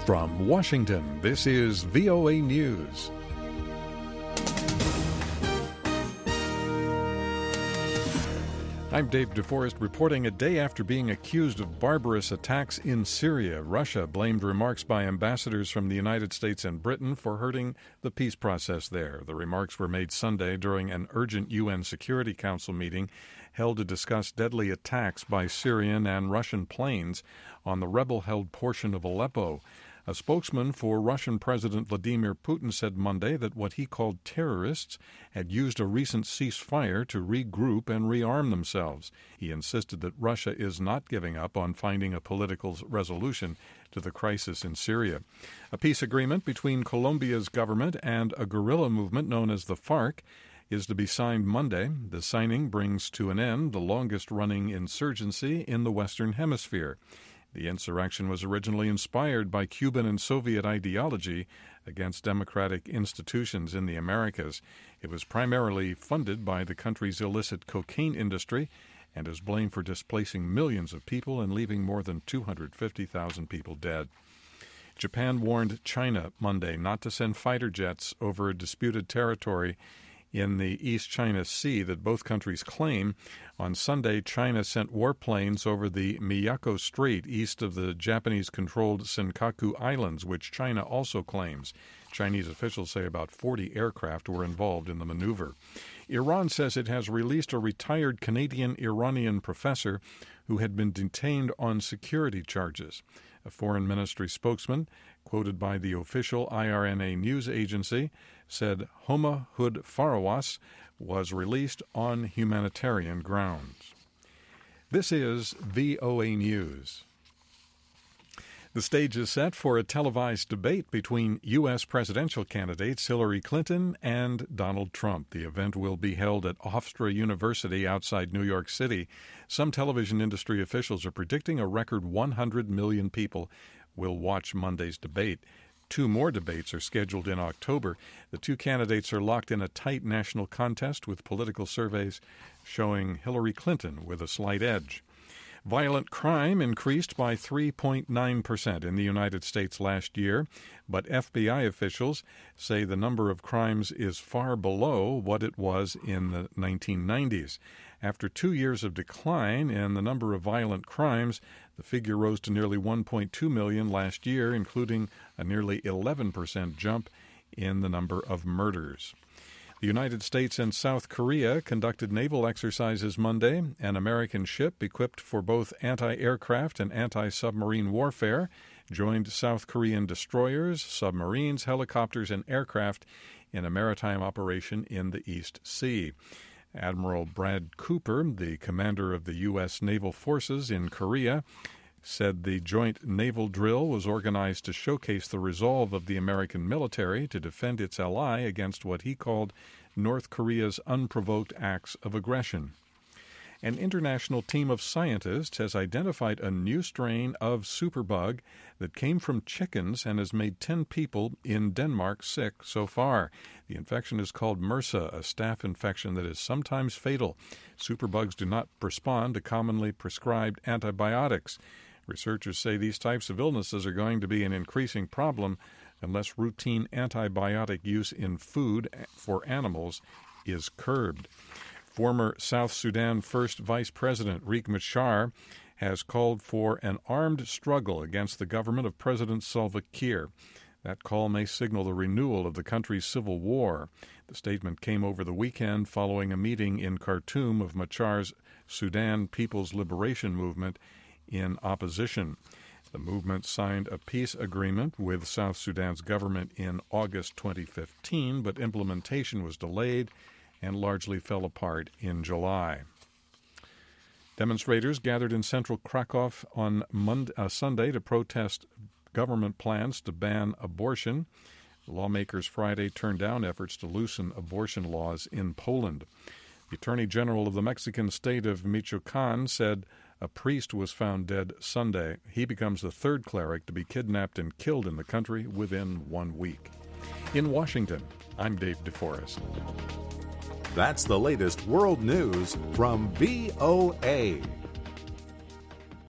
From Washington, this is VOA News. I'm Dave DeForest reporting a day after being accused of barbarous attacks in Syria. Russia blamed remarks by ambassadors from the United States and Britain for hurting the peace process there. The remarks were made Sunday during an urgent UN Security Council meeting held to discuss deadly attacks by Syrian and Russian planes on the rebel-held portion of Aleppo. A spokesman for Russian President Vladimir Putin said Monday that what he called terrorists had used a recent ceasefire to regroup and rearm themselves. He insisted that Russia is not giving up on finding a political resolution to the crisis in Syria. A peace agreement between Colombia's government and a guerrilla movement known as the FARC is to be signed Monday. The signing brings to an end the longest-running insurgency in the Western Hemisphere. The insurrection was originally inspired by Cuban and Soviet ideology against democratic institutions in the Americas. It was primarily funded by the country's illicit cocaine industry and is blamed for displacing millions of people and leaving more than 250,000 people dead. Japan warned China Monday not to send fighter jets over disputed territory in the East China Sea that both countries claim. On Sunday, China sent warplanes over the Miyako Strait east of the Japanese-controlled Senkaku Islands, which China also claims. Chinese officials say about 40 aircraft were involved in the maneuver. Iran says it has released a retired Canadian-Iranian professor who had been detained on security charges. A foreign ministry spokesman, quoted by the official IRNA news agency, said Homa Hood Farawas was released on humanitarian grounds. This is VOA News. The stage is set for a televised debate between U.S. presidential candidates Hillary Clinton and Donald Trump. The event will be held at Hofstra University outside New York City. Some television industry officials are predicting a record 100 million people will watch Monday's debate. Two more debates are scheduled in October. The two candidates are locked in a tight national contest, with political surveys showing Hillary Clinton with a slight edge. Violent crime increased by 3.9% in the United States last year, but FBI officials say the number of crimes is far below what it was in the 1990s. After 2 years of decline in the number of violent crimes, the figure rose to nearly 1.2 million last year, including a nearly 11% jump in the number of murders. The United States and South Korea conducted naval exercises Monday. An American ship equipped for both anti-aircraft and anti-submarine warfare joined South Korean destroyers, submarines, helicopters, and aircraft in a maritime operation in the East Sea. Admiral Brad Cooper, the commander of the U.S. Naval Forces in Korea, said the joint naval drill was organized to showcase the resolve of the American military to defend its ally against what he called North Korea's unprovoked acts of aggression. An international team of scientists has identified a new strain of superbug that came from chickens and has made 10 people in Denmark sick so far. The infection is called MRSA, a staph infection that is sometimes fatal. Superbugs do not respond to commonly prescribed antibiotics. Researchers say these types of illnesses are going to be an increasing problem unless routine antibiotic use in food for animals is curbed. Former South Sudan First Vice President Riek Machar has called for an armed struggle against the government of President Salva Kiir. That call may signal the renewal of the country's civil war. The statement came over the weekend following a meeting in Khartoum of Machar's Sudan People's Liberation Movement in opposition. The movement signed a peace agreement with South Sudan's government in August 2015, but implementation was delayed and largely fell apart in July. Demonstrators gathered in central Krakow on Sunday to protest government plans to ban abortion. Lawmakers Friday turned down efforts to loosen abortion laws in Poland. The Attorney General of the Mexican state of Michoacan said a priest was found dead Sunday. He becomes the third cleric to be kidnapped and killed in the country within 1 week. In Washington, I'm Dave DeForest. That's the latest world news from VOA.